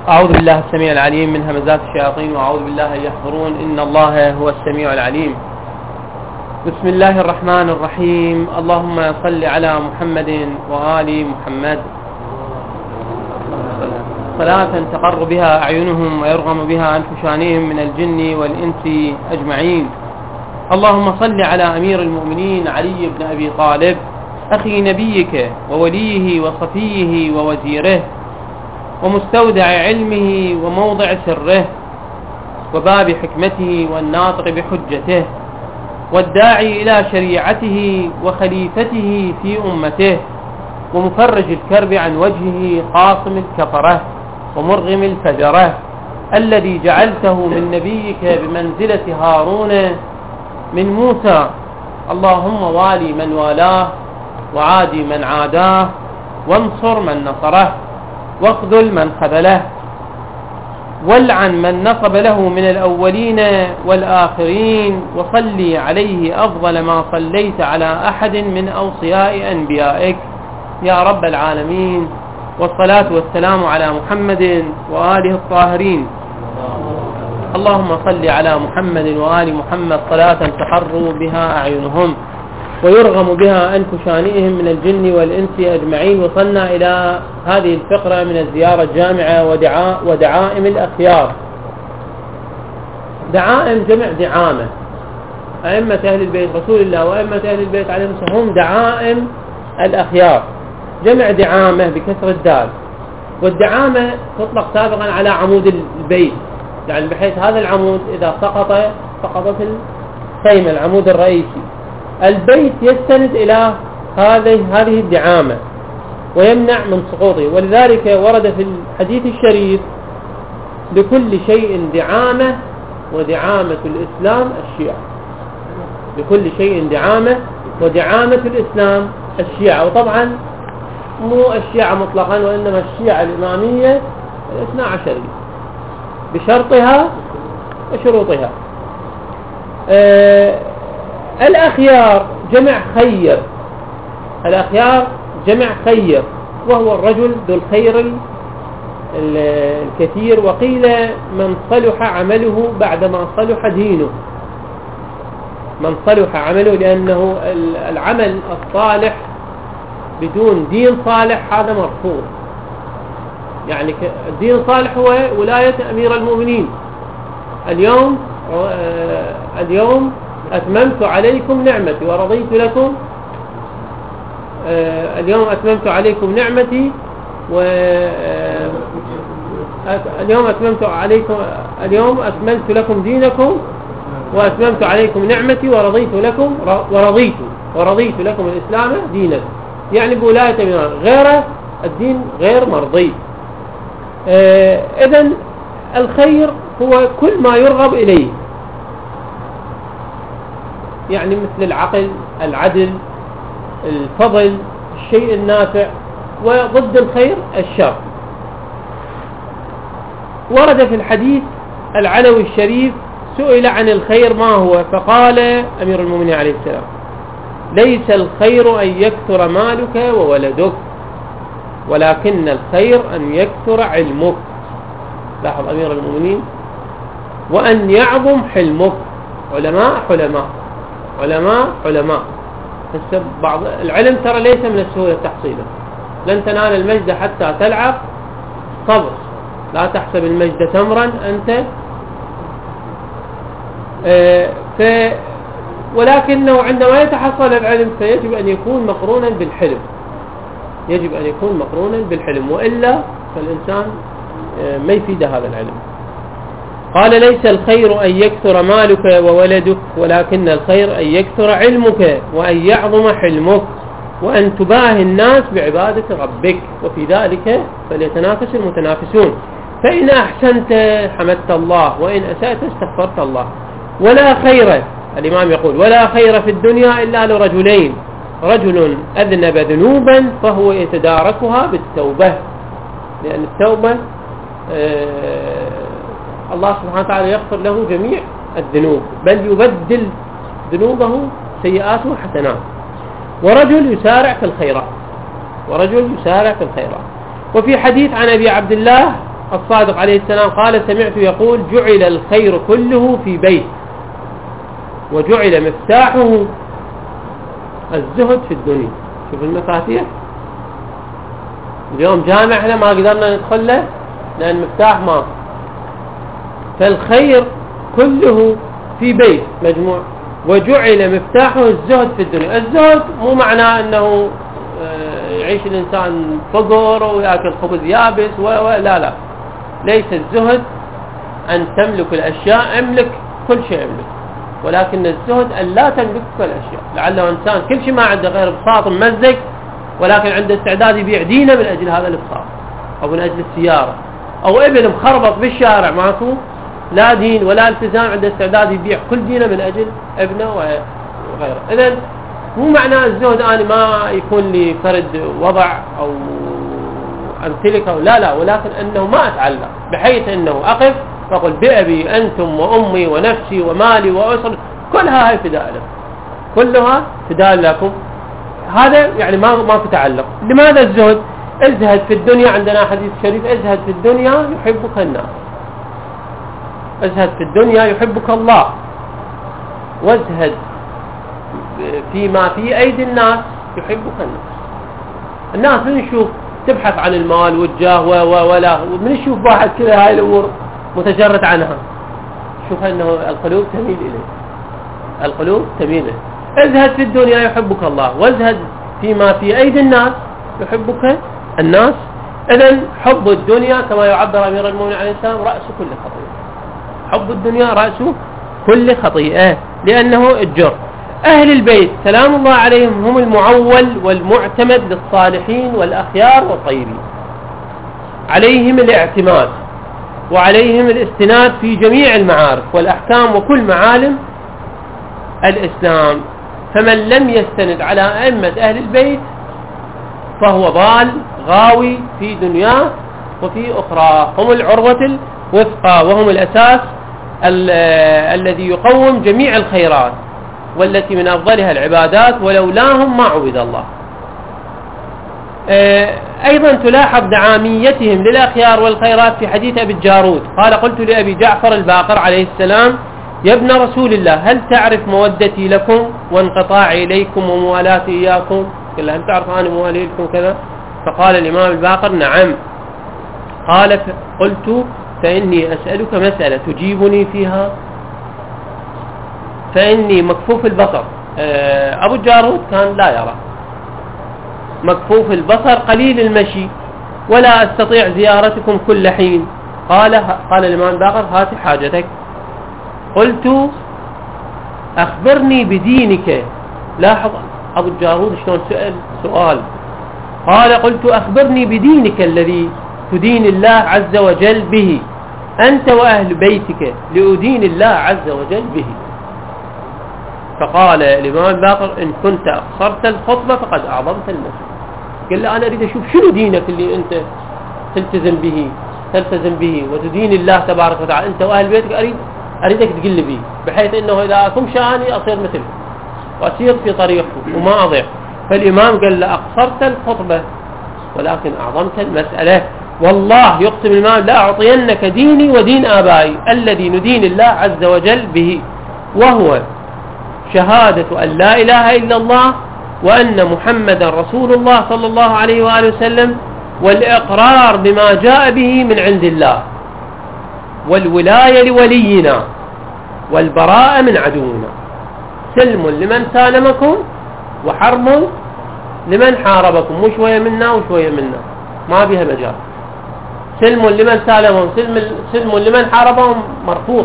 أعوذ بالله السميع العليم من همزات الشياطين، وأعوذ بالله أن يحضرون، إن الله هو السميع العليم. بسم الله الرحمن الرحيم. اللهم صل على محمد وآل محمد صلاة تقر بها أعينهم ويرغم بها أنف شانهم من الجن والإنس أجمعين. اللهم صل على أمير المؤمنين علي بن أبي طالب، أخي نبيك ووليه وصفيه ووزيره ومستودع علمه وموضع سره وباب حكمته والناطق بحجته والداعي إلى شريعته وخليفته في أمته ومفرج الكرب عن وجهه قاصم الكفرة ومرغم الفجرة، الذي جعلته من نبيك بمنزلة هارون من موسى. اللهم والي من والاه وعادي من عاداه وانصر من نصره واخذل من خذله والعن من نصب له من الأولين والآخرين، وصلي عليه أفضل ما صليت على أحد من أوصياء أنبيائك يا رب العالمين. والصلاة والسلام على محمد وآله الطاهرين. اللهم صل على محمد وآل محمد صلاة تقر بها أعينهم ويرغم بها أنف شانئهم من الجن والإنس أجمعين. وصلنا إلى هذه الفقرة من الزيارة الجامعة ودعائم الأخيار. دعائم جمع دعامة. أئمة أهل البيت رسول الله وأئمة أهل البيت عليهم السلام هم دعائم الأخيار، جمع دعامة بكسر الدال. والدعامة تطلق سابقا على عمود البيت، يعني بحيث هذا العمود إذا سقطت الخيمة العمود الرئيسي، البيت يستند إلى هذه الدعامة ويمنع من سقوطه. ولذلك ورد في الحديث الشريف: لكل شيء دعامة ودعامة الإسلام الشيعة. لكل شيء دعامة ودعامة الإسلام الشيعة. وطبعا مو الشيعة مطلقا، وإنما الشيعة الإمامية 12 بشرطها وشروطها. الأخيار جمع خير. الأخيار جمع خير، وهو الرجل ذو الخير الكثير. وقيل من صلح عمله بعدما صلح دينه. من صلح عمله، لأنه العمل الصالح بدون دين صالح هذا مرفوض. يعني الدين الصالح هو ولاية أمير المؤمنين. اليوم أتممت عليكم نعمتي ورضيت لكم. اليوم أتممت عليكم نعمتي اليوم أكملت لكم دينكم وأتممت عليكم نعمتي ورضيت لكم الإسلام دينا. يعني بولاية أمير غير الدين غير مرضي. إذن الخير هو كل ما يرغب إليه، يعني مثل العقل، العدل، الفضل، الشيء النافع. وضد الخير الشر. ورد في الحديث العلوي الشريف: سئل عن الخير ما هو، فقال أمير المؤمنين عليه السلام: ليس الخير أن يكثر مالك وولدك، ولكن الخير أن يكثر علمك. لاحظ أمير المؤمنين. وأن يعظم حلمك. علماء. بعض العلم ترى ليس من السهولة تحصيله. لن تنال المجد حتى تلعب. صبر. لا تحسب المجد تمرا أنت. ولكنه عندما يتحصل العلم فيجب أن يكون مقرونا بالحلم. وإلا فالإنسان ما يفيد هذا العلم. قال: ليس الخير أن يكثر مالك وولدك، ولكن الخير أن يكثر علمك وأن يعظم حلمك وأن تباهي الناس بعبادة ربك، وفي ذلك فليتنافس المتنافسون. فإن أحسنت حمدت الله، وإن أسأت استغفرت الله. ولا خير، الإمام يقول: ولا خير في الدنيا إلا لرجلين: رجل أذنب ذنوبا فهو يتداركها بالتوبة. لأن التوبة الله سبحانه وتعالى يغفر له جميع الذنوب، بل يبدل ذنوبه سيئاته حسنات. ورجل يسارع في الخيرات. وفي حديث عن أبي عبد الله الصادق عليه السلام قال: سمعت يقول: جعل الخير كله في بيت، وجعل مفتاحه الزهد في الدنيا. شوف المفاتيح. اليوم جامع احنا ما قدرنا ندخل له لأن مفتاح ما، فالخير كله في بيت مجموع، وجعل مفتاحه الزهد في الدنيا. الزهد مو معناه أنه يعيش الإنسان فقر ويأكل خبز يابس لا لا، ليس الزهد أن تملك الأشياء، املك كل شيء املك، ولكن الزهد أن لا تملك كل الأشياء. لعله إنسان كل شيء ما عنده غير بساط ممزق، ولكن عنده استعداد يبيع دينه من أجل هذا البساط، أو من أجل السيارة، أو ابن مخربط بالشارع ماكو لا دين ولا التزام، عنده استعداد يبيع كل دينه من أجل ابنه وغيره. إذن مو معنى الزهد أنا ما يكون لي فرد وضع أو أمتلكه، لا، ولكن أنه ما أتعلق بحيث أنه أقف فأقول: بأبي أنتم وأمي ونفسي ومالي وأسر كلها هاي فداء لكم، كلها فداء لكم. هذا يعني ما في تعلق. لماذا الزهد؟ ازهد في الدنيا، عندنا حديث شريف: ازهد في الدنيا يحبك الناس، ازهد في الدنيا يحبك الله، وازهد فيما في أيدي الناس يحبك الناس. من يشوف تبحث عن المال والجاه ولا من يشوف واحد كذا هاي الأمور متجرد عنها، شوف أنه القلوب تميل إليه، القلوب تميل إليه. ازهد في الدنيا يحبك الله، وازهد فيما في أيدي الناس يحبك الناس. إذن حب الدنيا كما يعبر أمير المؤمنين عليه السلام: رأس كل خطيئة. حب الدنيا رأس كل خطيئة، لأنه الجر. أهل البيت سلام الله عليهم هم المعول والمعتمد للصالحين والأخيار والطيبين، عليهم الاعتماد وعليهم الاستناد في جميع المعارف والأحكام وكل معالم الإسلام. فمن لم يستند على أئمة أهل البيت فهو ضال غاوي في دنياه وفي أخرى. هم العروة الوثقى، وهم الأساس الذي يقوم جميع الخيرات، والتي من أفضلها العبادات، ولولاهم ما عبد الله. أيضا تلاحظ دعاميتهم للأخيار والخيرات في حديث أبي الجارود. قال: قلت لأبي جعفر الباقر عليه السلام: يا ابن رسول الله، هل تعرف مودتي لكم وانقطاعي إليكم وموالاتي إياكم؟ قال: هل تعرف أنا موالي لكم كذا؟ فقال الإمام الباقر: نعم. قال: قلت: فإني أسألك مسألة تجيبني فيها؟ فإني مكفوف البصر. أبو الجارود كان لا يرى، مكفوف البصر، قليل المشي، ولا أستطيع زيارتكم كل حين. قال الإمام الباقر: هات حاجتك. قلت: أخبرني بدينك. لاحظ أبو الجارود شلون سأل سؤال. قال: قلت: أخبرني بدينك الذي تدين الله عز وجل به، أنت وأهل بيتك لأدين الله عز وجل به. فقال الإمام الباقر: إن كنت أقصرت الخطبة فقد أعظمت المسجد. قال له: أنا أريد أشوف شنو دينك اللي أنت تلتزم به وتدين الله تبارك وتعالى، أنت وأهل بيتك أريدك تقل لي به، بحيث أنه إذا أكون شأني أصير مثلك وأسير في طريقه وما أضيع. فالإمام قال له: أقصرت الخطبة ولكن أعظمت المسألة. والله يقسم الإمام: لا أعطينك ديني ودين آبائي الذي ندين الله عز وجل به، وهو شهادة أن لا إله إلا الله وأن محمدا رسول الله صلى الله عليه وآله وسلم، والإقرار بما جاء به من عند الله، والولاية لولينا، والبراءة من عدونا. سلم لمن سالمكم وحرب لمن حاربكم. مو شوية منا وشوية منا، ما بها مجال. سلم لمن سالمهم، سلم لمن حاربهم مرفوض.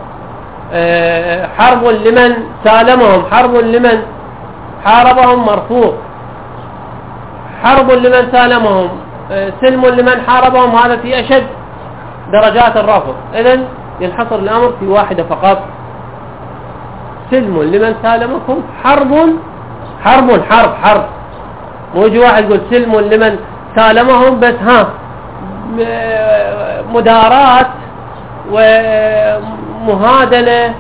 حرب لمن سالمهم، حرب لمن حاربهم مرفوض. حرب لمن سالمهم، سلم لمن حاربهم، هذا في أشد درجات الرفض. إذن ينحصر الأمر في واحدة فقط: سلم لمن سالمكم، حرب. مو يجي واحد يقول سلم لمن سالمهم بس مدارات ومهادنة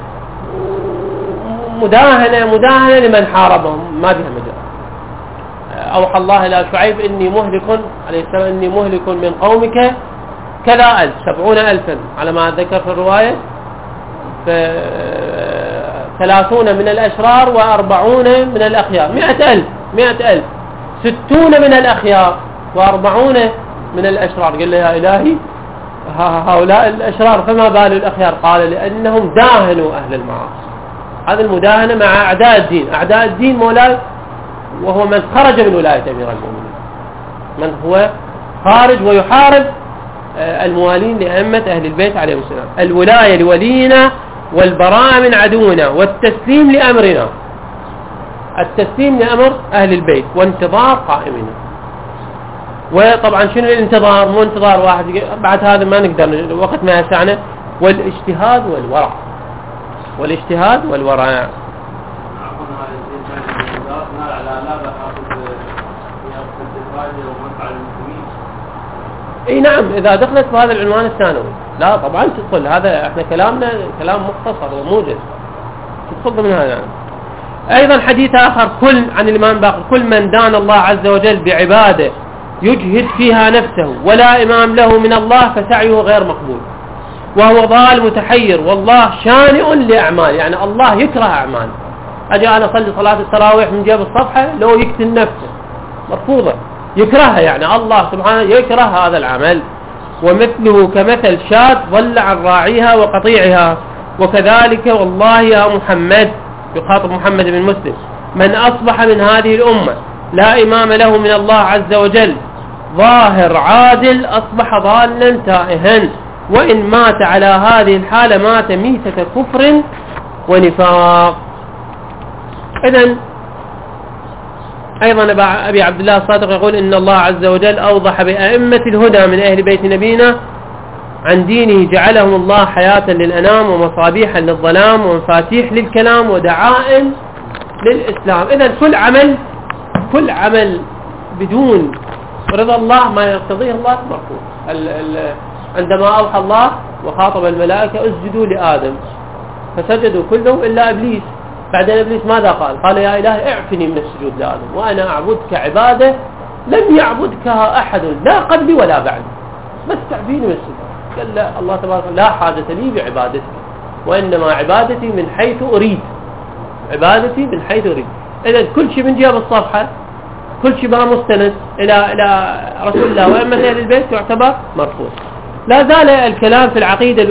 مداهنة لمن حاربهم، ما بها مجال. أوحى الله إلى شعيب: إني مهلك عليه السلام، إني مهلك من قومك كذا 1000 70,000 على ما أتذكر في الرواية، 30 من الأشرار و40 من الأخيار، 100,000 60 من الأخيار و40 من الأشرار. قال له يا إلهي هؤلاء الأشرار فما بال الأخيار؟ قال لأنهم داهنوا أهل المعاصي. هذه المداهنة مع أعداء الدين، أعداء الدين مولاي وهو من خرج من ولاية أمير المؤمنين، من هو خارج ويحارب الموالين لأئمة أهل البيت عليهم السلام. الولاية لولينا والبراءة من عدونا والتسليم لأمرنا، التسليم لأمر أهل البيت وانتظار قائمنا. وطبعا شنو الانتظار؟ مو انتظار واحد بعد هذا ما نقدر وقت ما يسعنا. والاجتهاد والورع، والاجتهاد والورع. اي نعم، اذا دخلت في هذا العنوان الثانوي لا طبعا تدخل. هذا احنا كلامنا كلام مختصر وموجز، تدخل من هذا. ايضا حديث اخر كل عن الامام باقر: كل من دان الله عز وجل بعباده يجهد فيها نفسه ولا امام له من الله فسعيه غير مقبول وهو ضال متحير والله شانئ لاعمال. يعني الله يكره اعمال. اجي انا اصلي صلاه التراويح من جيب الصفحه لو يقتل نفسه مرفوضه، يكرهها. يعني الله سبحانه يكره هذا العمل. ومثله كمثل شاة ضل عن راعيها وقطيعها. وكذلك والله يا محمد، يخاطب محمد بن مسلم، من أصبح من هذه الأمة لا إمام له من الله عز وجل ظاهر عادل أصبح ضالا تائها، وإن مات على هذه الحالة مات ميتة كفر ونفاق. إذن أيضا أبي عبد الله الصادق يقول إن الله عز وجل أوضح بأئمة الهدى من أهل بيت نبينا عن دينه جعلهم الله حياة للأنام ومصابيحا للظلام ومفاتيح للكلام ودعائم للإسلام. إذن كل عمل بدون رضا الله ما يقتضيه الله مرفوض. عندما أوحى الله وخاطب الملائكة اسجدوا لآدم فسجدوا كلهم إلا إبليس. بعدين إبليس ماذا قال؟ قال يا إلهي اعفني من السجود لآدم وأنا أعبدك عبادة لم يعبدكها أحد لا قبلي ولا بعدي، بس تعفيني من السجود. قال لا، الله تبارك لا حاجة لي بعبادتك وإنما عبادتي من حيث أريد، عبادتي من حيث أريد. إذن كل شيء من جهة الصفحة، كل شيء ما مستند إلى رسول الله وأئمة أهل البيت يعتبر مرفوض. لا زال الكلام في العقيدة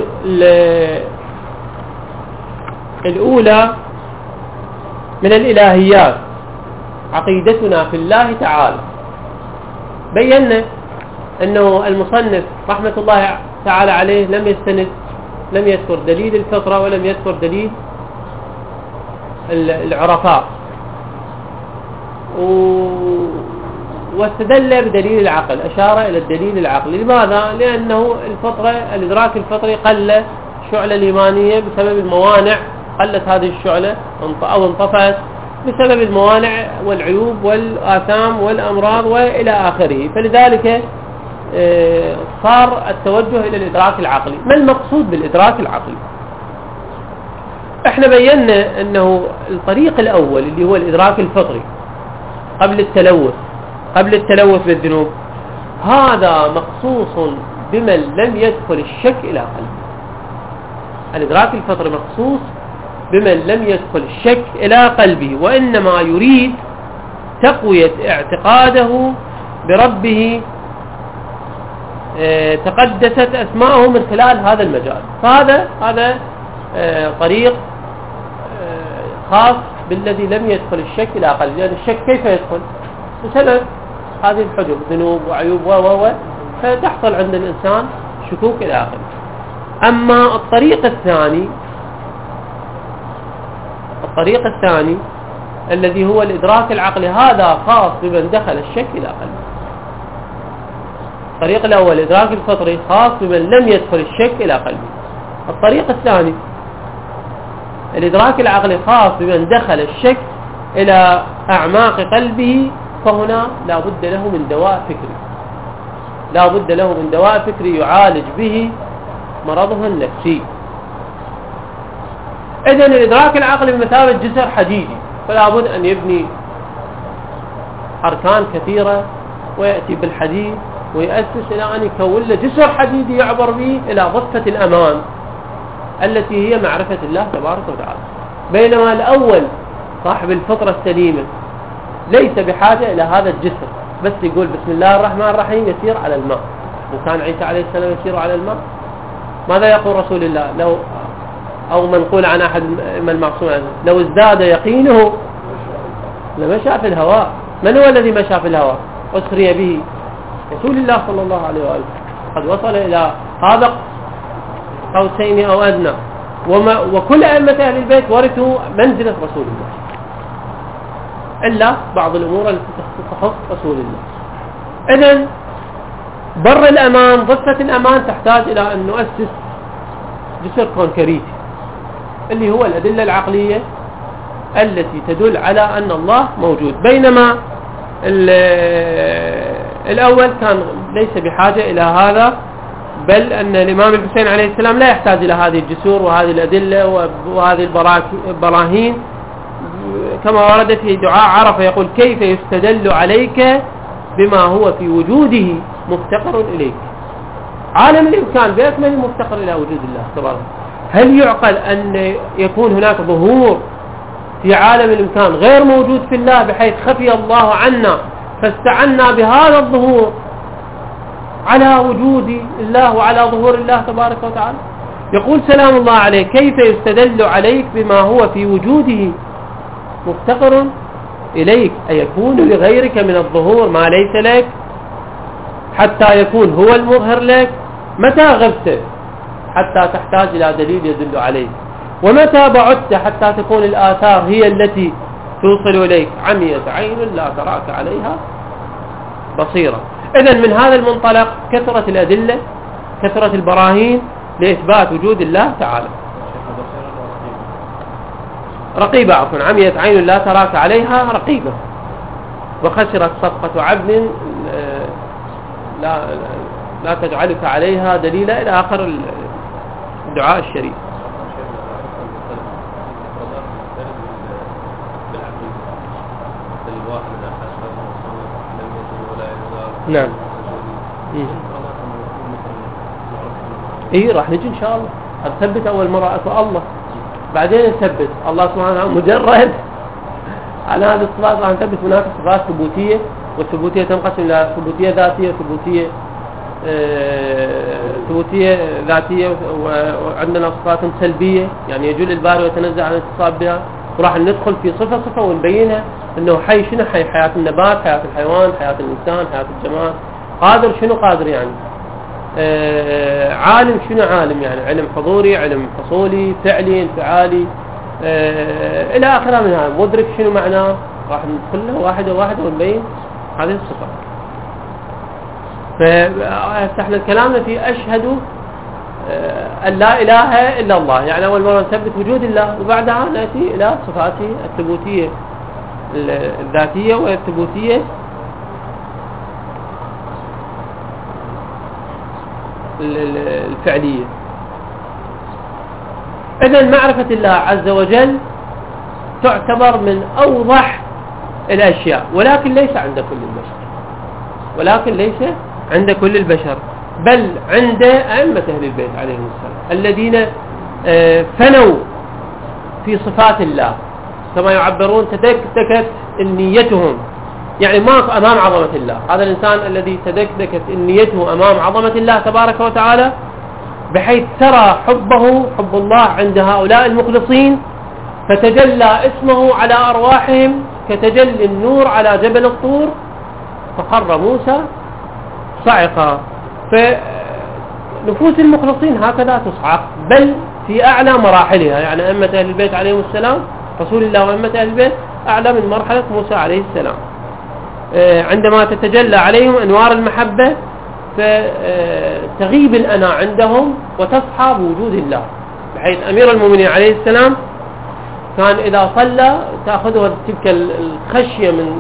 الأولى من الإلهيات، عقيدتنا في الله تعالى. بينا أنه المصنف رحمة الله تعالى عليه لم يذكر دليل الفطرة ولم يذكر دليل العرفاء، واستدل بدليل العقل، أشار إلى الدليل العقلي. لماذا؟ لأنه الفطرة، الإدراك الفطري قل الشعلة الإيمانية بسبب الموانع، قلت هذه الشعلة أو انطفأت بسبب الموانع والعيوب والآثام والأمراض وإلى آخره. فلذلك صار التوجه إلى الإدراك العقلي. ما المقصود بالإدراك العقلي؟ احنا بينا أنه الطريق الأول اللي هو الإدراك الفطري قبل التلوث بالذنوب، هذا مخصوص بمن لم يدخل الشك إلى قلبه. الإدراك الفطري مخصوص بمن لم يدخل الشك إلى قلبه، وإنما يريد تقوية اعتقاده بربه تقدست أسماءه من خلال هذا المجال. فهذا طريق خاص بالذي لم يدخل الشك إلى قلبه، لأن الشك كيف يدخل؟ بسبب هذه الحجب، ذنوب وعيوب فتحصل عند الإنسان شكوك إلى آخره. أما الطريق الثاني الذي هو الإدراك العقلي، هذا خاص بمن دخل الشك إلى قلبه. الطريق الأول الإدراك الفطري خاص بمن لم يدخل الشك إلى قلبه. الطريق الثاني الإدراك العقلي خاص بمن دخل الشك إلى أعماق قلبه، فهنا لا بد له من دواء فكري يعالج به مرضه النفسي. إذن الإدراك العقلي بمثابة جسر حديدي، فلا بد أن يبني أركان كثيرة ويأتي بالحديد ويأسس إلى أن يكون له جسر حديدي يعبر به إلى ضفة الأمان التي هي معرفة الله تبارك وتعالى. بينما الأول صاحب الفطرة السليمة ليس بحاجة إلى هذا الجسر، بس يقول بسم الله الرحمن الرحيم يسير على الماء. وكان عيسى عليه السلام يسير على الماء. ماذا يقول رسول الله لو أو منقول عن أحد من المعصوم لو ازداد يقينه لمشى في الهواء؟ من هو الذي مشى في الهواء؟ أسري به رسول الله صلى الله عليه وآله، قد وصل إلى هذا قوسين أو أدنى. وكل أئمة أهل البيت ورثوا منزلة رسول الله إلا بعض الأمور التي تخص رسول الله. إذن بر الأمان ضفة الأمان تحتاج إلى أن نؤسس جسر كونكريتي اللي هو الأدلة العقلية التي تدل على أن الله موجود. بينما الأول كان ليس بحاجة إلى هذا، بل أن الإمام الحسين عليه السلام لا يحتاج إلى هذه الجسور وهذه الأدلة وهذه البراهين، كما ورد في دعاء عرفة يقول كيف يستدل عليك بما هو في وجوده مفتقر إليك. عالم الإمكان بأكمل مفتقر إلى وجود الله تبارك. هل يعقل أن يكون هناك ظهور في عالم الإمكان غير موجود في الله بحيث خفي الله عنا فاستعنا بهذا الظهور على وجود الله وعلى ظهور الله تبارك وتعالى؟ يقول سلام الله عليه كيف يستدل عليك بما هو في وجوده مفتقر إليك، أي يكون لغيرك من الظهور ما ليس لك حتى يكون هو المظهر لك. متى غبت حتى تحتاج إلى دليل يدل عليك، ومتى بعدت حتى تكون الآثار هي التي توصل إليك. عميت عين لا تراك عليها بصيرة. إذن من هذا المنطلق كثرة الأدلة كثرة البراهين لإثبات وجود الله تعالى. رقيبة عفوا، عميت عين لا تراك عليها رقيبة، وخسرت صفقة عبد لا تجعلك عليها دليلا إلى آخر الدعاء الشريف. نعم. راح نجي إن شاء الله. نثبت أول مرة أسوأ الله، بعدين نثبت الله سبحانه وتعالى مجرد على هذه الصفات. راح نثبت هناك صفات ثبوتية، والثبوتية تنقسم إلى ثبوتية ذاتية ثبوتية ذاتية، وعندنا صفات سلبية يعني يجول الباري ويتنزع عن الاتصاب بها. وراح ندخل في صفة ونبينها انه حي شنو حي، حياة النبات، حياة الحيوان، حياة الإنسان، حياة الجماد. قادر شنو قادر يعني، عالم شنو عالم يعني، علم حضوري، علم حصولي، فعلي، انفعالي، الى اخره من هذا. مدرك شنو معناه، راح ندخل له واحدة ونبين هذه الصفات. فاحنا كلامنا في أشهد أن لا إله إلا الله، يعني أول مرة نثبت وجود الله، وبعدها نأتي إلى صفاته الثبوتية الذاتية والثبوتية الفعلية. إذن معرفة الله عز وجل تعتبر من أوضح الأشياء، ولكن ليس عند كل البشر، بل عند أئمة أهل البيت عليهم السلام الذين فنوا في صفات الله، كما يعبرون تدكدكت نيتهم، يعني ما أمام عظمة الله. هذا الإنسان الذي تدكدكت نيته أمام عظمة الله تبارك وتعالى، بحيث ترى حب الله عند هؤلاء المخلصين، فتجلى اسمه على أرواحهم كتجلي النور على جبل الطور، فخر موسى صعقا. فنفوس المخلصين هكذا تصعق، بل في أعلى مراحلها، يعني أئمة أهل البيت عليهم السلام، رسول الله وأئمة أهل البيت أعلى من مرحلة موسى عليه السلام. عندما تتجلى عليهم أنوار المحبة فتغيب الأنا عندهم وتصحى بوجود الله، بحيث أمير المؤمنين عليه السلام كان إذا صلى تأخذه تلك الخشية من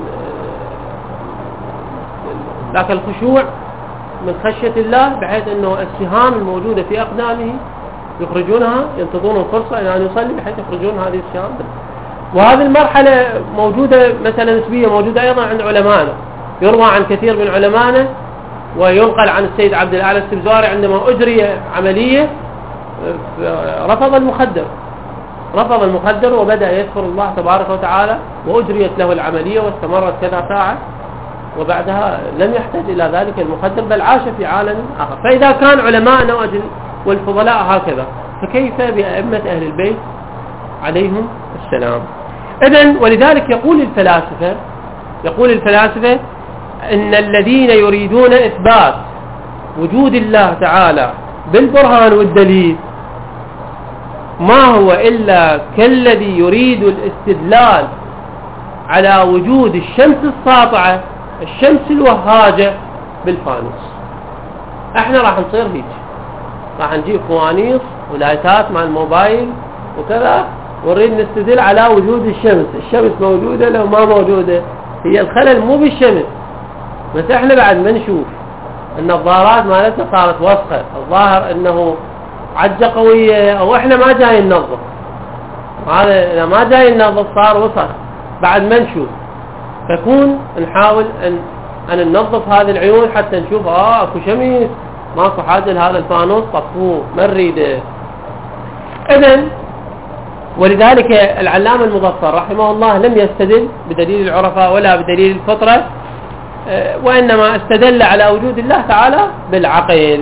ذاك الخشوع من خشية الله، بحيث أنه السهام الموجودة في أقدامه يخرجونها، ينتظرون الفرصة إلى أن يصلي بحيث يخرجون هذه السهام. وهذه المرحلة موجودة مثلا نسبية، موجودة أيضا عند علمائنا. يروى عن كثير من علمائنا وينقل عن السيد عبد الأعلى السبزواري عندما أجري عملية رفض المخدر وبدأ يذكر الله تبارك وتعالى، وأجريت له العملية واستمرت كذا ساعة، وبعدها لم يحتاج إلى ذلك المخدر بل عاش في عالم آخر. فإذا كان علماءنا والفضلاء هكذا، فكيف بأئمة أهل البيت عليهم السلام؟ إذن ولذلك يقول الفلاسفة إن الذين يريدون إثبات وجود الله تعالى بالبرهان والدليل ما هو إلا كالذي يريد الاستدلال على وجود الشمس الساطعة، الشمس الوهاجة بالفانوس. احنا راح نصير هيك، راح نجيب فوانيس ولايتات مع الموبايل وكذا ونريد نستدل على وجود الشمس موجودة لو ما موجودة. هي الخلل مو بالشمس، بس احنا بعد ما نشوف النظارات مالتنا صارت وسخة، الظاهر انه عجة قوية، او احنا ما جاي ننظف، هذا اذا ما جاي ننظف صار وسخ بعد ما نشوف، فكون نحاول ان ننظف هذه العيون حتى نشوف اكو شمس، ماكو حاجة لهذا الفانوس، طفوه ما نريده. اذن ولذلك العلامة المظفر رحمه الله لم يستدل بدليل العرفاء ولا بدليل الفطرة، وإنما استدل على وجود الله تعالى بالعقل.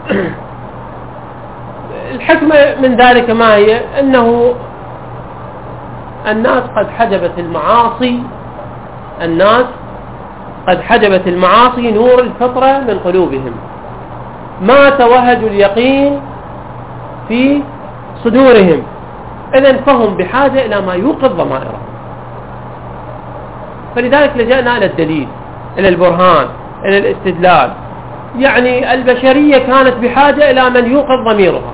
الحكمة من ذلك ما هي؟ أنه الناس قد حجبت المعاصي نور الفطرة من قلوبهم، ما توهج اليقين في صدورهم، إذن فهم بحاجة إلى ما يوقظ ضمائرهم. فلذلك لجأنا إلى الدليل، إلى البرهان، إلى الاستدلال. يعني البشرية كانت بحاجة إلى من يوقظ ضميرها،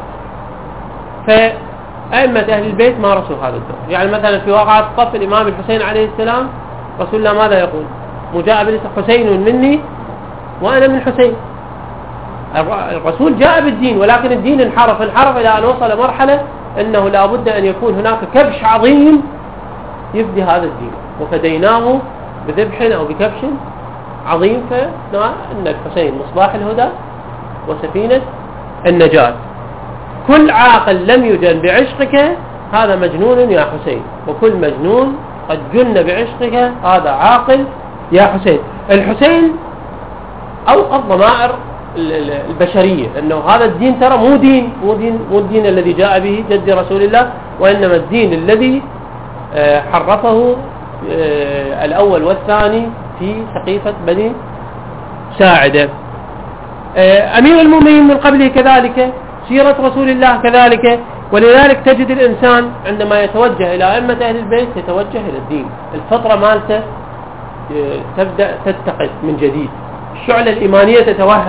فأئمة أهل البيت مارسوا هذا الدور. يعني مثلا في واقعة صف الإمام الحسين عليه السلام، رسول الله ماذا يقول؟ مجاء بالاسم حسين مني وأنا من حسين. الرسول جاء بالدين، ولكن الدين انحرف إلى أن وصل مرحلة أنه لا بد أن يكون هناك كبش عظيم يفدي هذا الدين، وفديناه بذبح أو بكبش عظيم. فإن الحسين مصباح الهدى وسفينة النجاة. كل عاقل لم يجن بعشقك هذا مجنون يا حسين، وكل مجنون قد جن بعشقك هذا عاقل يا حسين. الحسين أوقظ ضمائر البشرية أنه هذا الدين ترى مو الدين الذي جاء به جد رسول الله، وإنما الدين الذي حرفه الأول والثاني في سقيفة بني ساعدة. أمير المؤمنين من قبله كذلك، سيرة رسول الله كذلك. ولذلك تجد الإنسان عندما يتوجه إلى أئمة أهل البيت يتوجه إلى الدين، الفطرة مالته تبدأ تتقد من جديد، الشعلة الإيمانية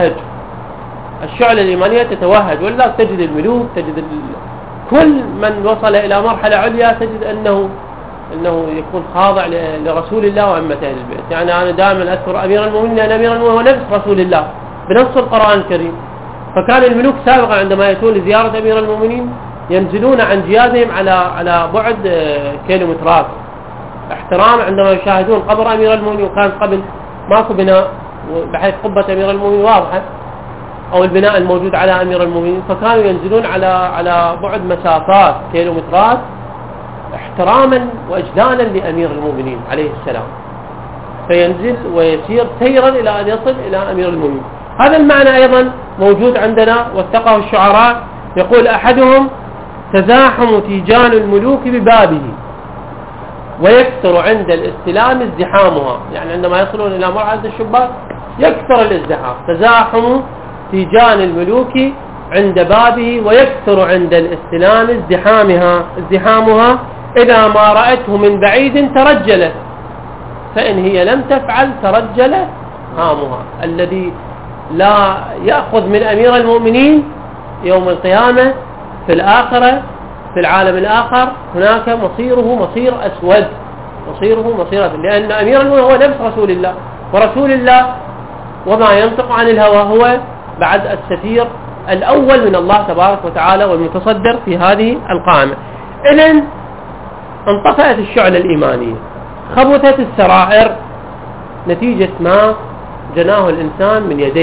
تتوهج. ولذلك تجد الملوك، تجد كل من وصل إلى مرحلة عليا تجد أنه يكون خاضع لرسول الله وأئمة أهل البيت. يعني أنا دائما أذكر أمير المؤمنين، أن أمير المؤمنين هو نفس رسول الله بنص القرآن الكريم. فكان الملوك سابقا عندما يأتون لزيارة أمير المؤمنين ينزلون عن جيادهم على بعد كيلومترات احترام عندما يشاهدون قبر أمير المؤمنين. وكان قبل ماكو بناء بحيث قبة أمير المؤمنين واضحة أو البناء الموجود على أمير المؤمنين، فكانوا ينزلون على بعد مسافات كيلومترات احتراما وإجلالا لأمير المؤمنين عليه السلام، فينزل ويسير سيرا إلى أن يصل إلى أمير المؤمنين. هذا المعنى أيضا موجود عندنا، واتقاه الشعراء. يقول أحدهم: تزاحم تيجان الملوك ببابه ويكثر عند الاستلام ازدحامها. يعني عندما يصلون إلى مرحلة الشباك يكثر الازدحام. تزاحم تيجان الملوك عند بابه ويكثر عند الاستلام ازدحامها. إذا ما رأته من بعيد ترجلت، فإن هي لم تفعل ترجل هامها. الذي لا يأخذ من أمير المؤمنين يوم القيامة في الآخرة في العالم الآخر هناك مصيره مصير أسود، لأن أمير المؤمنين هو نفس رسول الله، ورسول الله وما ينطق عن الهوى هو بعد السفير الأول من الله تبارك وتعالى والمتصدر في هذه القائمة. إذن انطفأت الشعلة الإيمانية، خبثت السرائر نتيجة ما جناه الإنسان من يديه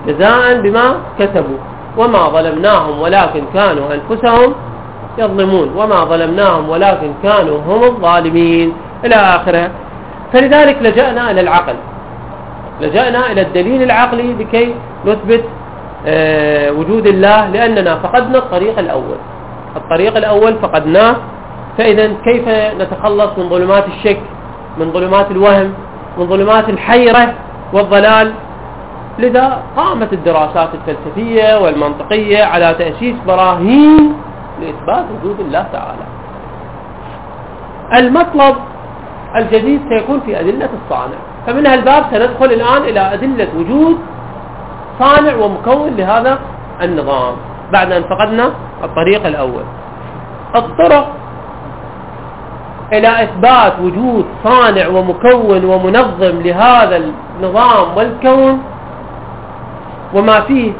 جزاء بما كسبوا وما ظلمناهم ولكن كانوا أنفسهم يظلمون وما ظلمناهم ولكن كانوا هم الظالمين إلى آخره. فلذلك لجأنا إلى العقل، لجأنا إلى الدليل العقلي لكي نثبت وجود الله، لأننا فقدنا الطريق الأول. الطريق الأول فقدناه، فإذا كيف نتخلص من ظلمات الشك، من ظلمات الوهم، من ظلمات الحيرة والضلال؟ لذا قامت الدراسات الفلسفية والمنطقية على تأسيس براهين لإثبات وجود الله تعالى. المطلب الجديد سيكون في أدلة الصانع، فمن هالباب سندخل الآن إلى أدلة وجود صانع ومكون لهذا النظام بعد أن فقدنا الطريق الأول. الطرق إلى إثبات وجود صانع ومكون ومنظم لهذا النظام والكون وما فيه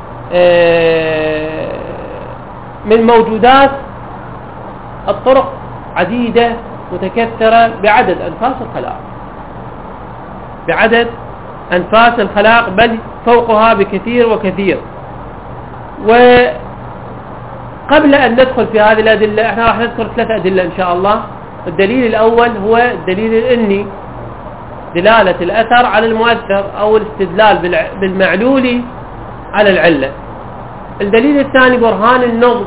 من موجودات، الطرق عديدة متكثرة بعدد أنفاس الخلائق، بعدد أنفاس الخلائق، بل فوقها بكثير وكثير. وقبل أن ندخل في هذه الأدلة احنا راح نذكر 3 أدلة إن شاء الله. الدليل الأول هو الدليل الإني، دلالة الأثر على المؤثر أو الاستدلال بالمعلول على العلة. الدليل الثاني برهان النظم.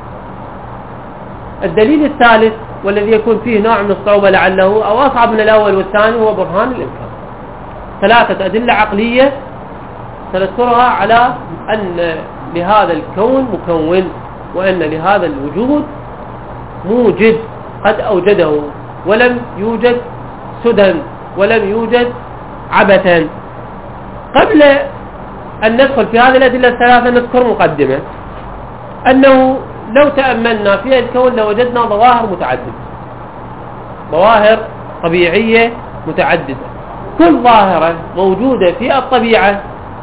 الدليل الثالث والذي يكون فيه نوع من الصعوبة لعله أو أصعب من الأول والثاني هو برهان الإمكان. 3 أدلة عقلية سنذكرها على أن لهذا الكون مكون، وأن لهذا الوجود موجد قد أوجده، ولم يوجد سدى ولم يوجد عبثا. قبل أن ندخل في هذه الأدلة الثلاثة نذكر مقدمة، أنه لو تأملنا في الكون لوجدنا ظواهر متعددة، ظواهر طبيعية متعددة. كل ظاهرة موجودة في الطبيعة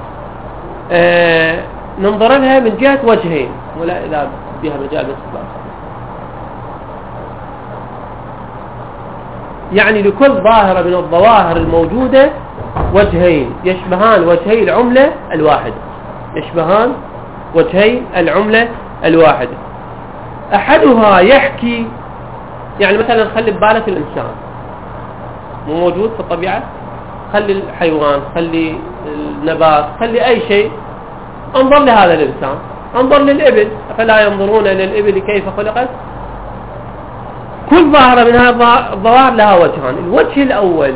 ننظر لها من جهة وجهين، ولا إذا بها مجال الاستطلاع، يعني لكل ظاهرة من الظواهر الموجودة وجهين يشبهان وجهي العملة الواحدة، يشبهان وجهي العملة الواحدة. أحدها يحكي، يعني مثلا خلي ببالك الإنسان مو موجود في الطبيعة، خلي الحيوان، خلي النبات، خلي أي شيء، انظر لهذا الإنسان، انظر للإبل، أفلا ينظرون إلى الإبل كيف خلقت. كل ظاهرة من هذه الظواهر لها وجهان. الوجه الأول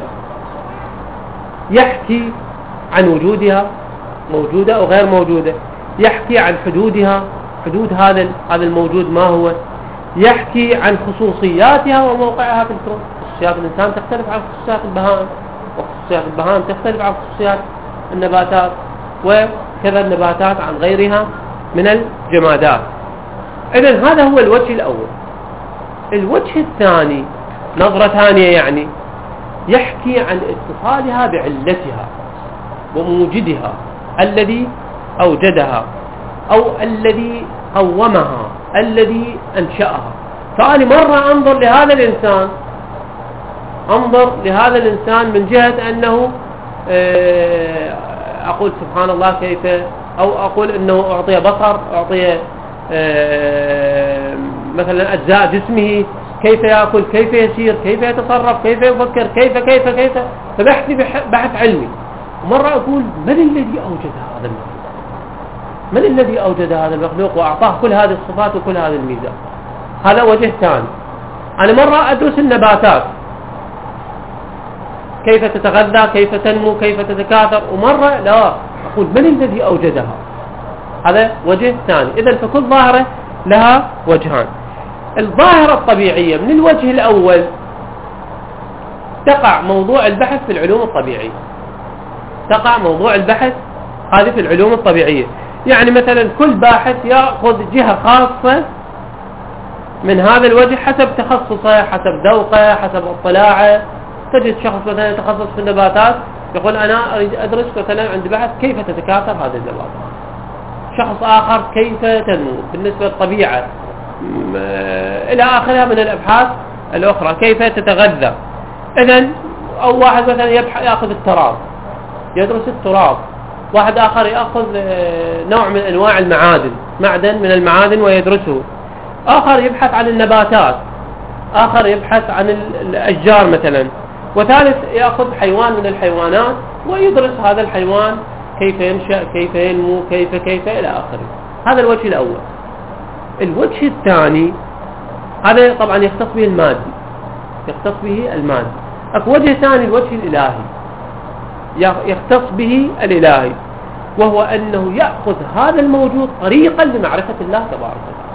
يحكي عن وجودها، موجودة أو غير موجودة، يحكي عن حدودها، حدود هذا الموجود ما هو، يحكي عن خصوصياتها وموقعها في الكون. خصوصيات الإنسان تختلف عن خصوصيات البهائم، وخصوصيات البهائم تختلف عن خصوصيات النباتات، وكذا النباتات عن غيرها من الجمادات. إذن هذا هو الوجه الأول. الوجه الثاني نظرة ثانية، يعني يحكي عن اتصالها بعلتها وموجدها الذي أوجدها أو الذي قومها الذي أنشأها. فأنا مرة أنظر لهذا الإنسان، أنظر لهذا الإنسان من جهة أنه أقول سبحان الله كيف، أو أقول أنه أعطي بصر، أعطي مثلا أجزاء جسمه، كيف يأكل، كيف يسير، كيف يتصرف، كيف يفكر، كيف فبحث بحث علمي. ومرة أقول من الذي أوجد هذا المخلوق، من الذي أوجد هذا المخلوق وأعطاه كل هذه الصفات وكل هذه الميزات. هذا وجه ثاني. أنا مرة أدرس النباتات كيف تتغذى، كيف تنمو، كيف تتكاثر، ومرة لا أقول من الذي أوجدها. هذا وجه ثاني. إذن فكل ظاهرة لها وجهان. الظاهرة الطبيعية من الوجه الأول تقع موضوع البحث في العلوم الطبيعية، تقع موضوع البحث هذه في العلوم الطبيعية. يعني مثلا كل باحث يأخذ جهة خاصة من هذا الوجه حسب تخصصه، حسب ذوقه، حسب اطلاعه. تجد شخص مثلا يتخصص في النباتات يقول أنا أريد أدرس مثلا عند بحث كيف تتكاثر هذه النباتات. شخص آخر كيف تنمو بالنسبة للطبيعة إلى آخرها من الأبحاث الأخرى، كيف تتغذى. إذن أو واحد مثلا يأخذ التراب، يدرس التراب واحد آخر يأخذ نوع من أنواع المعادن، معدن من المعادن ويدرسه، آخر يبحث عن النباتات، آخر يبحث عن الأشجار مثلا، وثالث يأخذ حيوان من الحيوانات ويدرس هذا الحيوان كيف ينشأ، كيف ينمو، كيف إلى آخره. هذا الوجه الأول. الوجه الثاني هذا طبعا يختص به المادي، يختص به المادي. أكو وجه ثاني الوجه الإلهي يختص به الإلهي، وهو أنه يأخذ هذا الموجود طريقا لمعرفة الله تبارك وتعالى.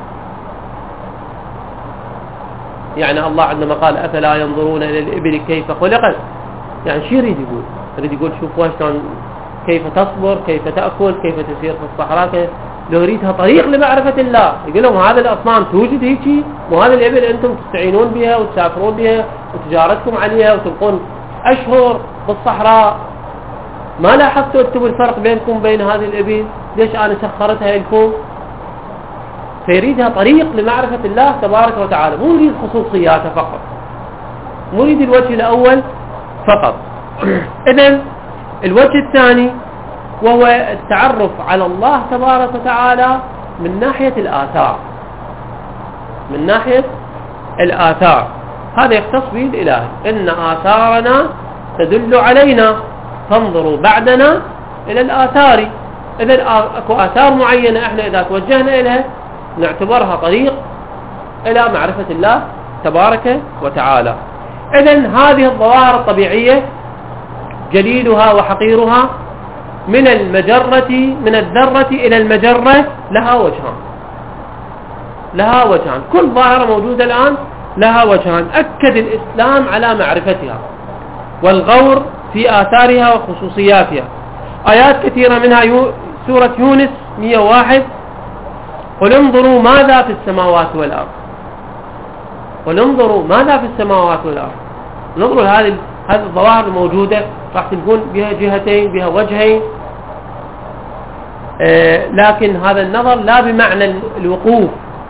يعني الله عندما قال أفلا ينظرون إلى الإبل كيف خلقت، يعني شو يريد يقول؟ يريد يقول شوفوا شلون كيف تصبر، كيف تأكل، كيف تسير في الصحراء، لو يريدها طريق لمعرفة الله يقول لهم هذا الأصنام توجد هيك، وهذا الإبل أنتم تستعينون بها وتسافرون بها وتجارتكم عليها وتبقون أشهر بالصحراء، ما لاحظتوا أنتم الفرق بينكم بين هذه الإبل؟ ليش أنا سخرتها لكم؟ فيريدها طريق لمعرفة الله تبارك وتعالى، مو يريد خصوصياته فقط، مو يريد الوجه الأول فقط. إذن الوجه الثاني وهو التعرف على الله تبارك وتعالى من ناحية الآثار، من ناحية الآثار. هذا يختص به الإله، إن آثارنا تدل علينا فانظروا بعدنا إلى الآثار. إذن أكو آثار معينة احنا إذا توجهنا إليها نعتبرها طريق إلى معرفة الله تبارك وتعالى. إذن هذه الظواهر الطبيعية جليلها وحقيرها من الذرة إلى المجرة لها وجهان، لها وجهان، كل ظاهرة موجودة الآن لها وجهان. أكد الإسلام على معرفتها والغور في آثارها وخصوصياتها. آيات كثيرة منها سورة يونس 101: قل انظروا ماذا في السماوات والأرض، قل انظروا ماذا في السماوات والأرض. ننظروا هذه الظواهر الموجودة راح تكون بها جهتين، بها وجهين، لكن هذا النظر لا بمعنى الوقوف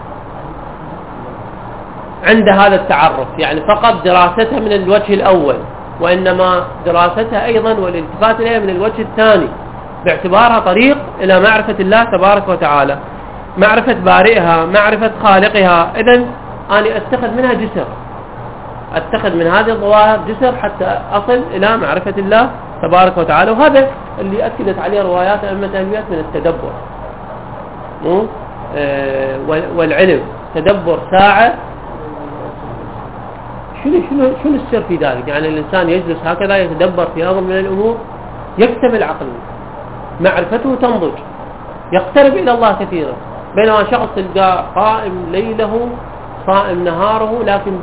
عند هذا التعرف، يعني فقط دراستها من الوجه الأول، وإنما دراستها أيضا والالتفات إليها من الوجه الثاني، باعتبارها طريق إلى معرفة الله تبارك وتعالى، معرفة بارئها، معرفة خالقها. إذن أنا أتخذ منها جسر، أتخذ من هذه الظواهر جسر حتى أصل إلى معرفة الله تبارك وتعالى. وهذا اللي أكدت عليه روايات أئمة أهل البيت من التدبر والعلم. تدبر ساعة، شنو السر في ذلك؟ يعني الإنسان يجلس هكذا يتدبر في أمر من الأمور يكتمل عقله، معرفته تنضج، يقترب إلى الله كثيرا. بينما شخص تلقاه قائم ليله صائم نهاره لكن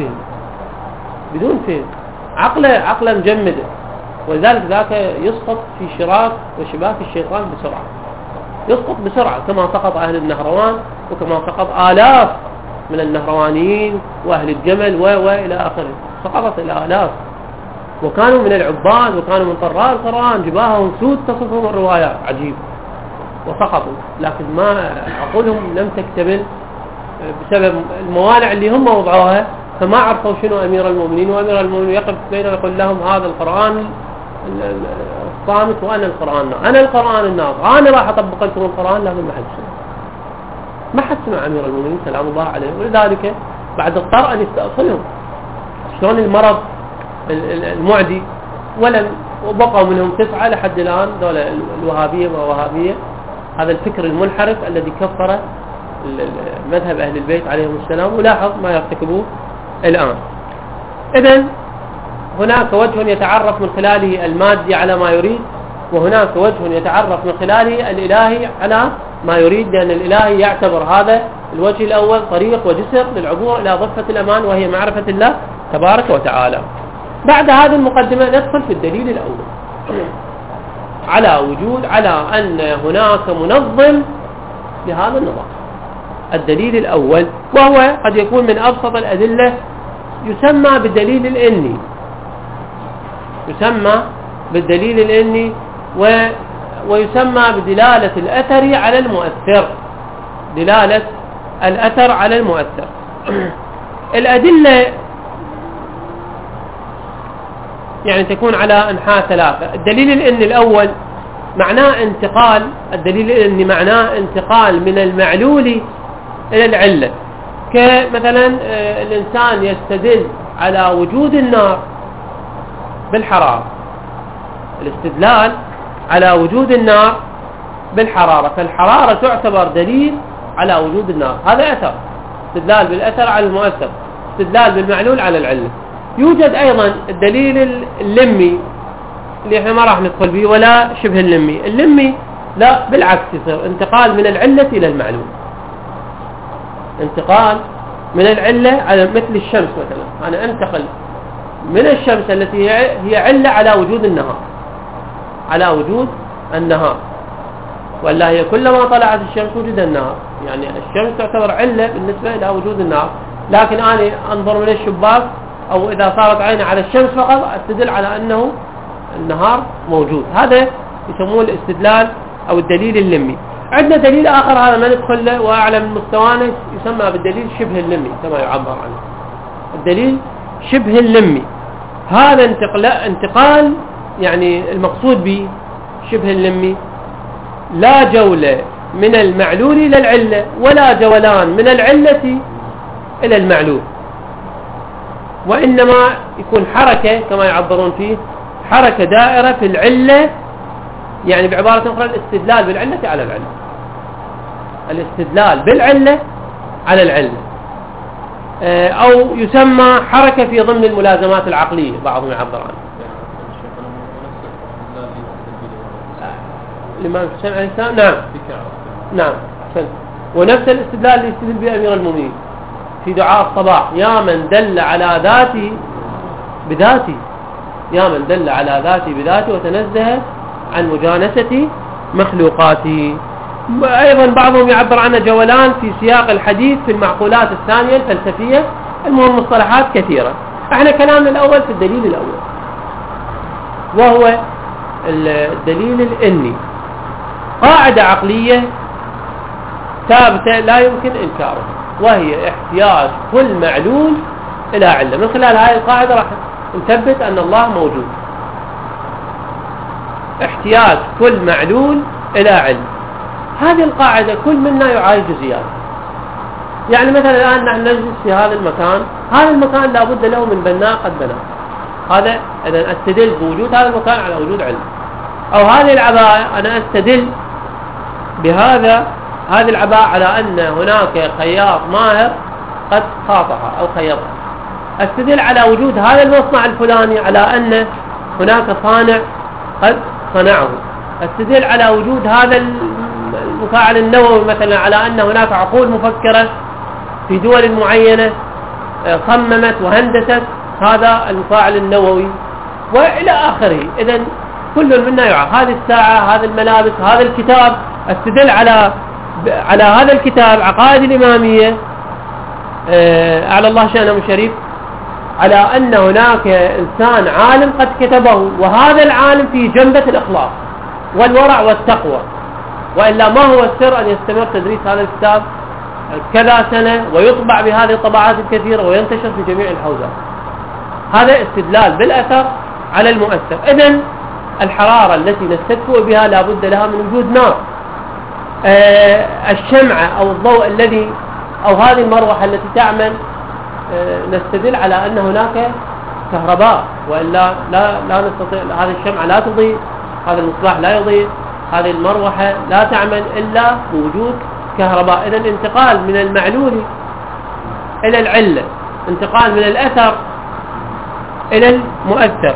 بدون فهم، عقله مجمده، ولذلك ذاك يسقط في شراك وشباك الشيطان بسرعة، يسقط بسرعة، كما سقط أهل النهروان وكما سقط آلاف من النهروانيين وأهل الجمل وإلى آخره، سقطت الآلاف، وكانوا من العباد وكانوا من قراء القرآن، جباههم سود تصفهم الروايات عجيب، وسقطوا، لكن ما عقولهم لم تكتمل بسبب الموانع اللي هم وضعوها، فما عرفوا شنو أمير المؤمنين. وأمير المؤمنين يقف بينهم يقول لهم هذا القرآن الصامت وأنا القرآن، أنا القرآن الناطق، أنا راح أطبق لكم القرآن، لكن ما حد سمع أمير المؤمنين سلام الله عليه. ولذلك بعد اضطر أن يستأصلهم شلون المرض المعدي، وبقوا منهم 9 لحد الآن، دولة الوهابية ووهابية، هذا الفكر المنحرف الذي كفر مذهب أهل البيت عليهم السلام، ولاحظ ما يرتكبوه الآن. إذن هناك وجه يتعرف من خلاله المادي على ما يريد، وهناك وجه يتعرف من خلاله الإلهي على ما يريد، لأن الإلهي يعتبر هذا الوجه الأول طريق وجسر للعبور إلى ضفة الأمان، وهي معرفة الله تبارك وتعالى. بعد هذه المقدمة ندخل في الدليل الأول على أن هناك منظم لهذا النظام. الدليل الأول وهو قد يكون من أبسط الأدلة، يسمى بالدليل الإني، يسمى بالدليل الإني ويسمى بدلالة الأثر على المؤثر، دلالة الأثر على المؤثر. الأدلة يعني تكون على أنحاء 3. الدليل الإني الأول معناه انتقال، الدليل الإلمي معناه انتقال من المعلول إلى العلة. كمثلا الإنسان يستدل على وجود النار بالحرارة، الاستدلال على وجود النار بالحرارة، فالحرارة تعتبر دليل على وجود النار، هذا أثر، استدلال بالأثر على المؤثر، استدلال بالمعلول على العلة. يوجد أيضا الدليل اللمي اللي احنا ما راح ندخل به، ولا شبه اللمي. اللمي لا، بالعكس، يصير انتقال من العلة إلى المعلول، انتقال من العلة على مثل الشمس مثلا، أنا أنتقل من الشمس التي هي علة على وجود النهار، على وجود النهار، ولا هي كلما طلعت الشمس وجد النهار، يعني الشمس تعتبر علة بالنسبة إلى وجود النهار، لكن أنا أنظر من الشباك أو إذا صارت عيني على الشمس فقط أستدل على أنه النهار موجود. هذا يسموه الاستدلال أو الدليل اللمي. عندنا دليل آخر هذا ما ندخل له وأعلى من مستوانا، يسمى بالدليل شبه اللمي كما يعبر عنه. الدليل شبه اللمي هذا انتقال، يعني المقصود به شبه اللمي لا جولة من المعلول إلى العلة، ولا جولان من العلة إلى المعلول، وإنما يكون حركة كما يعبرون فيه، حركة دائرة في العلة، يعني بعبارة أخرى الاستدلال بالعلة على العلة، الاستدلال بالعلة على العلة، أو يسمى حركة في ضمن الملازمات العقلية بعضهم يعبر عنه. الإمام الحسين عليه السلام، نعم نعم، ونفس الاستدلال اللي يستدل به أمير المؤمنين في دعاء الصباح: يا من دل على ذاتي بذاتي، يا من دل على ذاتي بذاتي وتنزه عن مجانسة مخلوقاتي. أيضا بعضهم يعبر عنه جولان في سياق الحديث في المعقولات الثانية الفلسفية. المهم مصطلحات كثيرة. احنا كلامنا الأول في الدليل الأول، وهو الدليل الإني، قاعدة عقلية ثابتة لا يمكن إنكارها، وهي احتياج كل معلول إلى علة. من خلال هذه القاعدة راح نثبت أن الله موجود. احتياج كل معلول إلى علة، هذه القاعدة كل منا يعالج زيادة. يعني مثلا الآن نحن نجلس في هذا المكان، هذا المكان لابد له من بناء قد بناه، هذا إذا أستدل بوجود هذا المكان على وجود علة. أو هذه العباءة أنا أستدل بهذه العباءة على أن هناك خياط ماهر قد خاطها أو خيطها. أستدل على وجود هذا المصنع الفلاني على أن هناك صانع قد صنعه. أستدل على وجود هذا المفاعل النووي مثلا على أن هناك عقول مفكرة في دول معينة صممت وهندست هذا المفاعل النووي، وإلى آخره. إذن كل منا يعرف هذه الساعة، هذا الملابس، هذا الكتاب. استدل على هذا الكتاب عقائد الإمامية أعلى الله شأنه الشريف على أن هناك إنسان عالم قد كتبه، وهذا العالم في جنبة الإخلاص والورع والتقوى، وإلا ما هو السر أن يستمر تدريس هذا الكتاب كذا سنة ويطبع بهذه الطبعات الكثيرة وينتشر في جميع الحوزات. هذا استدلال بالأثر على المؤثر. إذن الحرارة التي نستدفئ بها لا بد لها من وجود نار. الشمعة أو الضوء الذي أو هذه المروحة التي تعمل نستدل على أن هناك كهرباء، وإلا لا نستطيع. هذه الشمعة لا تضيء، هذا المصباح لا يضيء، هذه المروحة لا تعمل إلا بوجود كهرباء. إذن انتقال من المعلول إلى العلة، انتقال من الأثر إلى المؤثر.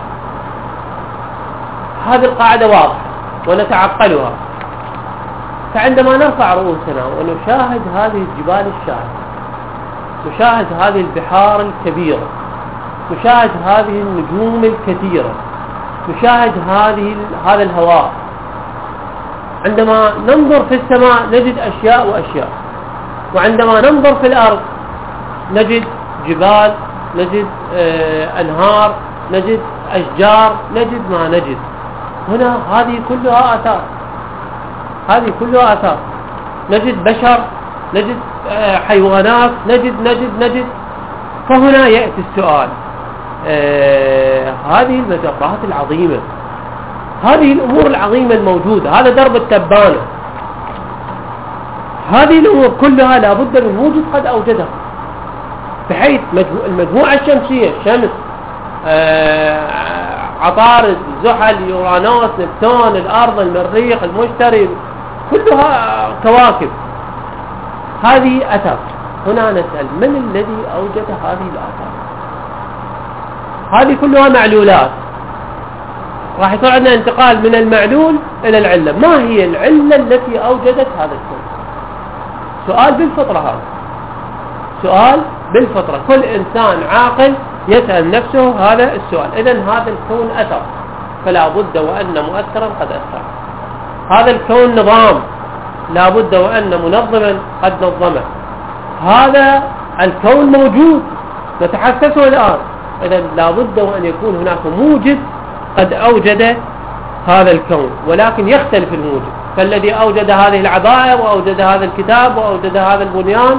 هذه القاعدة واضحة ونتعقلها. فعندما نرفع رؤوسنا ونشاهد هذه الجبال الشاهقة، نشاهد هذه البحار الكبيرة، نشاهد هذه النجوم الكثيرة، نشاهد هذا الهواء، عندما ننظر في السماء نجد أشياء وأشياء، وعندما ننظر في الأرض نجد جبال، نجد أنهار، نجد أشجار، نجد ما نجد. هنا هذه كلها آثار، هذه كلها آثار. نجد بشر، نجد حيوانات، نجد. فهنا يأتي السؤال، هذه المجرات العظيمة هذه الأمور العظيمة الموجودة، هذا درب التبانة، هذه الأمور كلها لابد من موجود قد أوجدها، بحيث المجموعة الشمسية، الشمس، عطارد، زحل، يورانوس، نبتون، الأرض، المريخ، المشتري، كلها كواكب، هذه أثر. هنا نسأل من الذي أوجد هذه الآثار؟ هذه كلها معلولات، راح يصير عندنا انتقال من المعلول إلى العلة. ما هي العلة التي أوجدت هذا الكون؟ سؤال بالفطرة، هذا سؤال بالفطرة، كل إنسان عاقل يسأل نفسه هذا السؤال. إذن هذا الكون أثر، فلا بد وأن مؤثرا قد أثر. هذا الكون نظام، لا بد وأن منظما قد نظمه. هذا الكون موجود نتحسسه الآن، إذن لا بد وأن يكون هناك موجد قد أوجد هذا الكون، ولكن يختلف الموجد. فالذي أوجد هذه العبائر وأوجد هذا الكتاب وأوجد هذا البنيان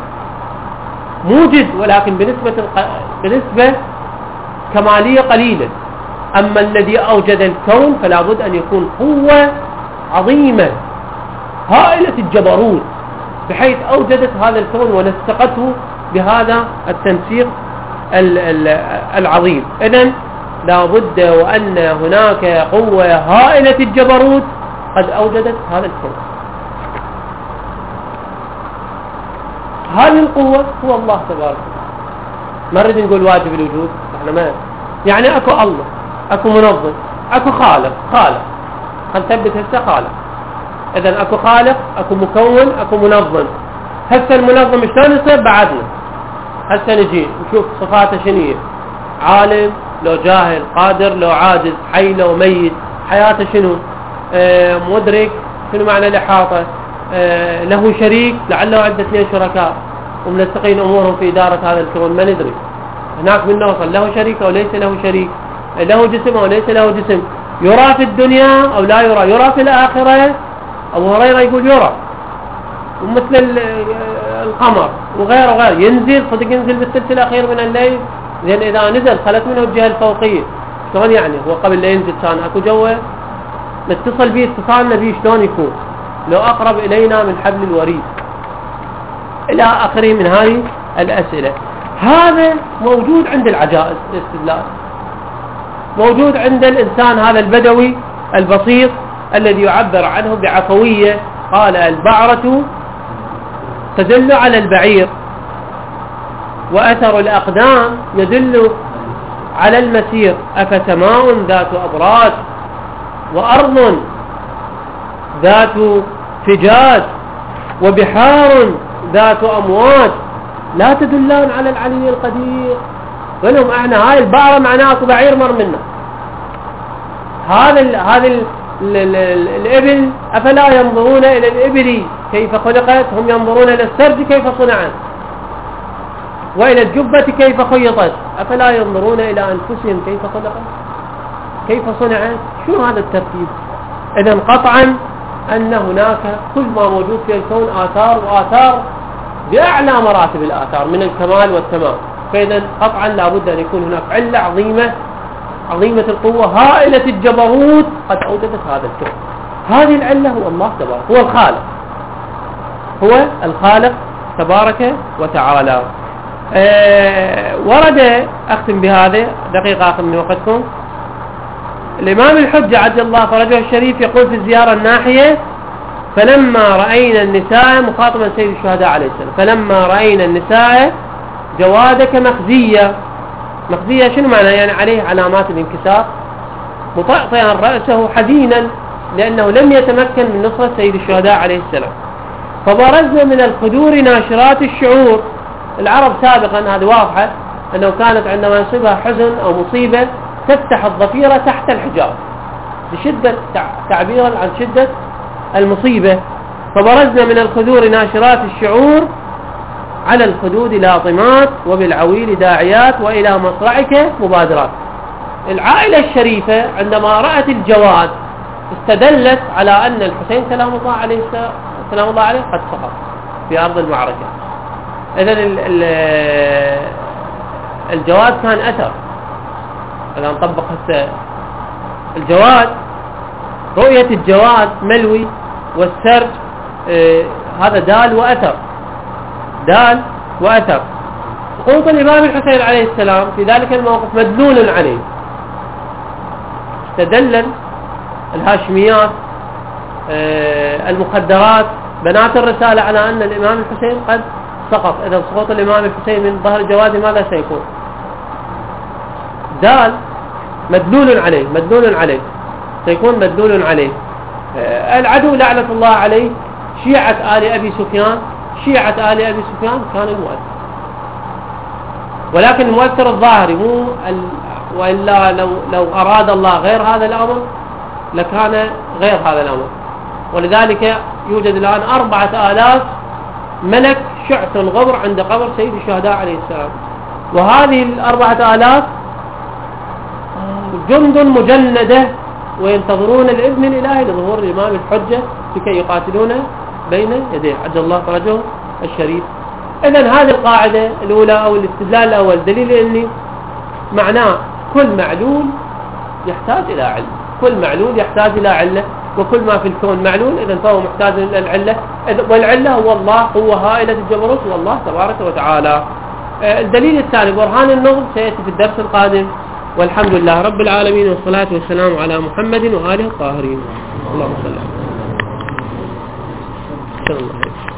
موجد، ولكن بنسبة كمالية قليلة. أما الذي أوجد الكون فلا بد أن يكون قوة عظيمة هائلة الجبروت، بحيث أوجدت هذا الكون ونسقته بهذا التنسيق العظيم. إذن لا بد وأن هناك قوة هائلة الجبروت قد أوجدت هذا الكون. هذه القوة هو الله تبارك وتعالى. ما نريد نقول واجب الوجود، احنا ما يعني اكو الله، اكو منظم، اكو خالق. هنثبت هسه خالق. اذا اكو خالق، اكو مكون، اكو منظم. هسه المنظم شلون يصير؟ بعدنا هسه نجي نشوف صفاته شنو، عالم لو جاهل، قادر لو عاجز، حي لو ميت، حياته شنو، مدرك، شنو معنى الإحاطة، له شريك، لعله عنده 2 شركاء ومنسقين أمورهم في إدارة هذا الكون، ما ندري. هناك من نوصل له شريك أو ليس له شريك، له جسم أو ليس له جسم، يرى في الدنيا أو لا يرى، يرى في الآخرة. أبو هريرة يقول يرى، ومثل القمر وغيره ينزل، صدق ينزل بالثلث الأخير من الليل، لأن إذا نزل خلت منه الجهة الفوقية. شلون يعني؟ هو قبل لا ينزل كان أكو جوه نتصل به، اتصالنا به شلون يكون؟ لو أقرب إلينا من حبل الوريد، إلى آخره من هذه الأسئلة. هذا موجود عند العجائز الاستدلال، موجود عند الإنسان هذا البدوي البسيط الذي يعبر عنه بعفوية، قال البعرة تدل على البعير، وأثر الأقدام يدل على المسير، أفسماء ذات أبراج وأرض ذات فجاج وبحار ذات أمواج لا تدلان على العلي القدير. قلهم احنا هاي البعرة معناها اكو بعير مر منا، هذا الإبل أفلا ينظرون إلى الإبل كيف خلقت، هم ينظرون إلى السرج كيف صنعت، وإلى الجبة كيف خيطت، أفلا ينظرون إلى أنفسهم كيف خلقت كيف صنعت. شو هذا الترتيب؟ إذن قطعا أن هناك كل ما موجود في الكون آثار، وآثار بأعلى مراتب الآثار من الكمال والتمام. فإذا قطعا لابد أن يكون هناك علة عظيمة القوة هائلة الجبروت قد أوجدت هذا الكون. هذه العلة هو الله تبارك، هو الخالق تبارك وتعالى. ورد، أختم بهذا دقيقة أخذ من وقتكم، الإمام الحجة عجل الله فرجه الشريف يقول في الزيارة الناحية: فلما رأينا النساء، مخاطبا سيد الشهداء عليه السلام، فلما رأينا النساء جوادك مخزية شنو معنى؟ يعني عليه علامات الانكسار، مطأطئا رأسه حزينا لأنه لم يتمكن من نصرة سيد الشهداء عليه السلام. فبرزنا من الخدور ناشرات الشعور. العرب سابقا هذه واضحة أنه كانت عندما يصيبها حزن أو مصيبة تفتح الضفيرة تحت الحجاب لشدة تعبيرا عن شدة المصيبة. فبرزنا من الخدور ناشرات الشعور على الخدود لاطمات، وبالعويل داعيات، وإلى مصرعك مبادرات. العائلة الشريفة عندما رأت الجواد استدلت على أن الحسين سلام الله عليه قد سقط في أرض المعركة. إذن الجواد كان أثر. إذا نطبق الجواد رؤية الجواد ملوي والسرج هذا دال وأثر، دال وأثر. سقوط الإمام الحسين عليه السلام في ذلك الموقف مدلول عليه. استدل الهاشميات المخدرات بنات الرسالة على أن الإمام الحسين قد سقط. إذا سقوط الإمام الحسين من ظهر الجواد ماذا سيكون؟ دال مدلول عليه، مدلول عليه، سيكون مدلول عليه. العدو لعنة الله عليه شيعة آل أبي سفيان، شيعة آل أبي سفيان كان المؤثر، ولكن المؤثر الظاهري مو وإلا لو أراد الله غير هذا الأمر لكان غير هذا الأمر. ولذلك يوجد الآن 4000 ملك شعث غبر عند قبر سيد الشهداء عليه السلام، وهذه 4000 جند مجندة وينتظرون الإذن الإلهي لظهور الإمام الحجة لكي يقاتلون بين يديه عجل الله فرجه الشريف. إذن هذه القاعدة الأولى أو الاستدلال الأول دليل أني معناه كل معلول يحتاج إلى علة، كل معلول يحتاج إلى علة، وكل ما في الكون معلول إذن فهو محتاج إلى العلة، والعلة هو الله، قوة هائلة الجبروت هو الله تبارك وتعالى. الدليل الثاني برهان النظم سيأتي في الدرس القادم، والحمد لله رب العالمين، والصلاة والسلام على محمد وآله الطاهرين. اللهم صل على محمد.